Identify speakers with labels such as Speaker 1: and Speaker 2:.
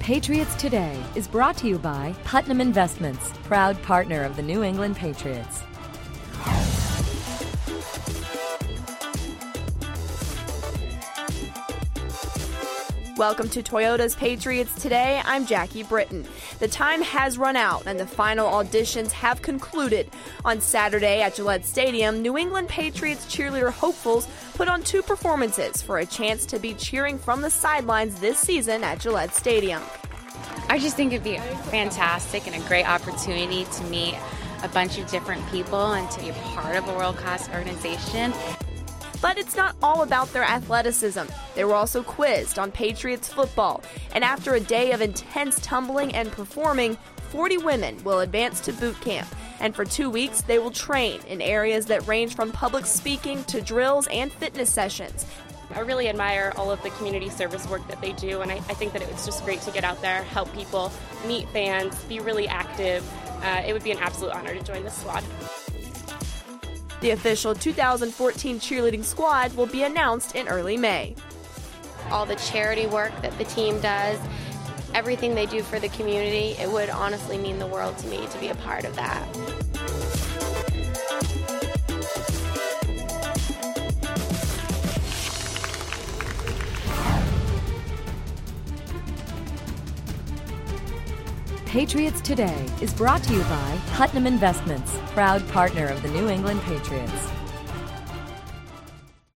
Speaker 1: Patriots Today is brought to you by Putnam Investments, proud partner of the New England Patriots.
Speaker 2: Welcome to Toyota's Patriots Today. I'm Jackie Britton. The time has run out and the final auditions have concluded. On Saturday at Gillette Stadium, New England Patriots cheerleader hopefuls put on 2 performances for a chance to be cheering from the sidelines this season at Gillette Stadium.
Speaker 3: I just think it'd be fantastic and a great opportunity to meet a bunch of different people and to be a part of a world-class organization.
Speaker 2: But it's not all about their athleticism. They were also quizzed on Patriots football. And after a day of intense tumbling and performing, 40 women will advance to boot camp. And for 2 weeks, they will train in areas that range from public speaking to drills and fitness sessions.
Speaker 4: I really admire all of the community service work that they do, and I think that it was just great to get out there, help people, meet fans, be really active. It would be an absolute honor to join this squad.
Speaker 2: The official 2014 cheerleading squad will be announced in early May.
Speaker 5: All the charity work that the team does, everything they do for the community, it would honestly mean the world to me to be a part of that.
Speaker 1: Patriots Today is brought to you by Putnam Investments, proud partner of the New England Patriots.